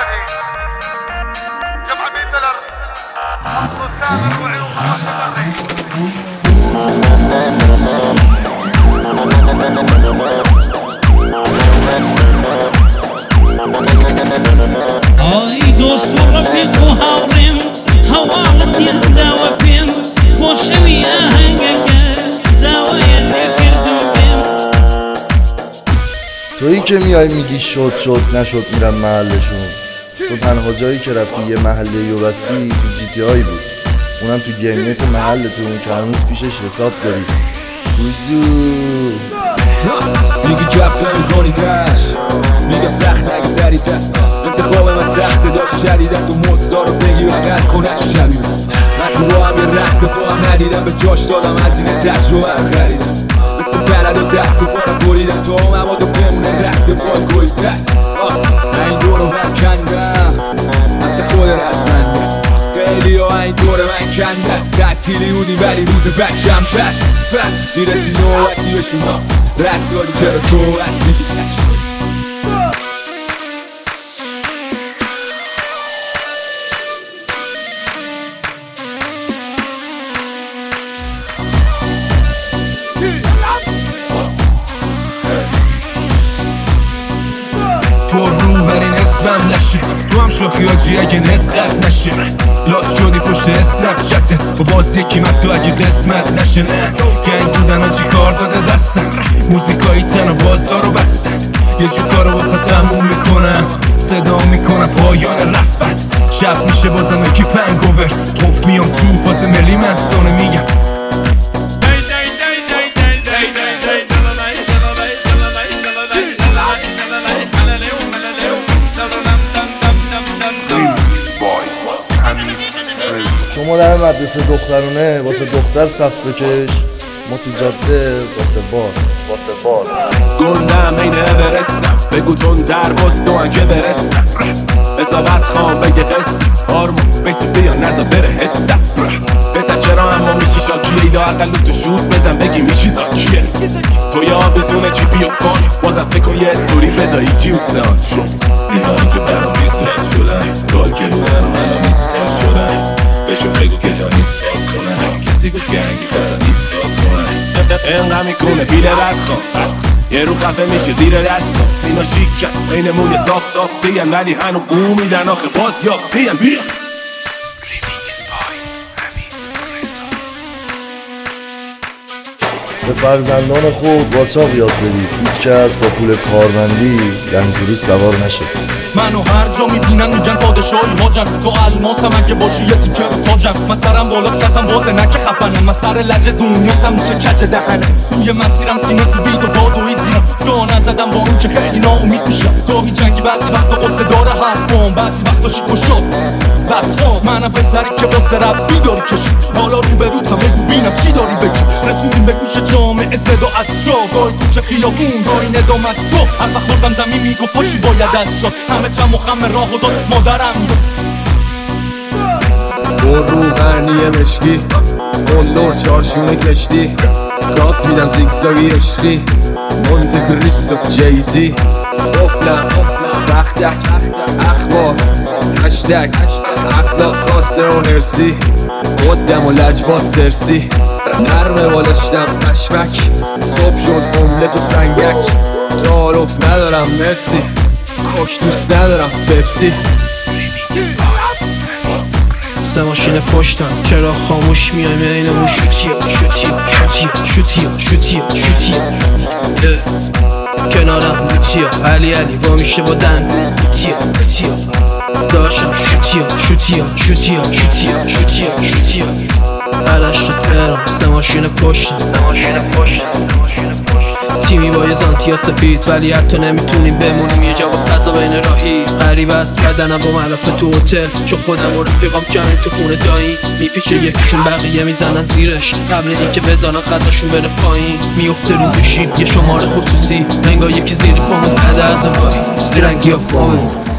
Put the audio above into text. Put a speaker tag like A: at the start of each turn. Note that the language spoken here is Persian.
A: الهي جمع $100 حصلوا السابق وعيون
B: آی دوست و رفیق و حرم حوالت یه بیم باشمی آهنگگر داوای نکردم بیم.
C: تویی که میای میگی شد نشد میرن محلشون. تو تنها جایی که رفتی یه محله یو بستی تو جی تی آی بود، اونم تو گیمنت محلتون که هنوز پیشش حساب داری. بوزدو
D: میگی جب میکنی تش، میگم سخت اگه سریع‌تر انتخاب من سخته داشت شدیدم تو مصا رو بگیر اگر کنش شبیه من تو با هم یه رخت با هم ندیدم به جاش دادم از این تجربه هم خریدم مثل بلد و دست و بارم بریدم تو هم اما دو بمونه رخت با گوی تک من این دور رو من کندم مثل خود رسمنده خیلی ها این دور من کندم تعطیلی بودی ولی روز بچم پس میرسی نوبتی به شما رد داری چرا تو هستی پر رو ولی نصفم نشه تو هم شاخیاجی اگه نت قد نشه لات شدی پشت اسنپ چتت با باز یکی من تو اگه قسمت نشه نه گنگ بودن ها چی کار داده دستم موزیکایی تن و بازار رو بستن یه جو کارو واسه تموم میکنم صدا میکنم پایان رفت شب میشه بازم یکی پنگوور خوف میام تو فاز ملی مستانه میگم
C: شما در مدرسه دخترونه واسه دختر صف بکش، ما تو جاده واسه بار
D: گندم اینه برستم بگو تون در بود دوان که برستم بزابت خوام بگه قصه آرمون بیسو بیا نزا بره حسم بسر چرا اما میشی شاکیه ایده اقل تو شود بزن بگی میشی زاکیه تو یا بزونه چی بیو کن بازم فکر کن یه استوری بزایی کیوسان اینایی که برام بیزنس شدن کار که بودن و منو میسکال شدن بهشون بگو که جا نیست کار کنن کسی گفت گرنگی خواستن نیست کار کنن انقدر میکنه بیله رد کن یه رو خفه میشه زیر دستم اینا شیکن این موی صاف دیم ولی هنو بو میدن آخه باز یافتیم بیا ریمیکس بای حمید رضا.
C: به فرزندان خود واچاق یاد بدید هیچ کس با پول کارمندی رنگورو سوار نشد.
D: منو هر جا میبینن میگن پادشاهی هاجم تو الماسم اگه باشی یه تیکه رو تاجم من سرم بالاست کتم بازه نکه خفنم من سر لجه دنیاسم میشه کج دهنه توی مسیرم سینه تو بید و باد و ایدزیرم جا نزدم با اون که خیلی ناامید میشم داغی جنگی بعضی وقتا قصه داره حرفام بعضی وقتا شیک و شد بدخواب منم پسری که واسه رب بیداری کشید حالا رو به روتم بگو بینم چی داری بگی رسوندیم به گوش جامعه صدا از جا گاهی کوچه خیابون گاهی ندامت تو حرف خوردم زمین میگفت پاشی باید از شد همه چم و خم راه و داد مادرم پر رو غرنیه مشکی قلور چارشونه کشتی راست میدم زیگزاگی عشقی مونت کریستو جیزی قفلم بختک اخبار هشتگ اخلاق خاصه و هرسی قدم و لجباز سرسی نرمه بالشتم پشمک صبح شد املت و سنگک تعارف ندارم مرسی کوک دوست ندارم پپسی سه ماشین پشتم چرا خاموش میایم اینمون شوتیا کنارم لوتیا علی وا میشه با دندون لوتیا داشتم شوتیا علش تو تهران سه ماشین پشتم تیمی با یه زانتیا سفید ولی حتی نمیتونیم بمونیم یه جا باز غذا بین راهی غریب است بدنم با ملافه تو هتل چون خودم و رفیقام جمعیم تو خونه دایی میپیچه یکیشون بقیه میزنن زیرش قبل اینکه بزنن غذاشون بره پایین میفته رو گوشی یه شماره خصوصی رنگا یکی زیر پامو زده از اون زیرنگی ها پامو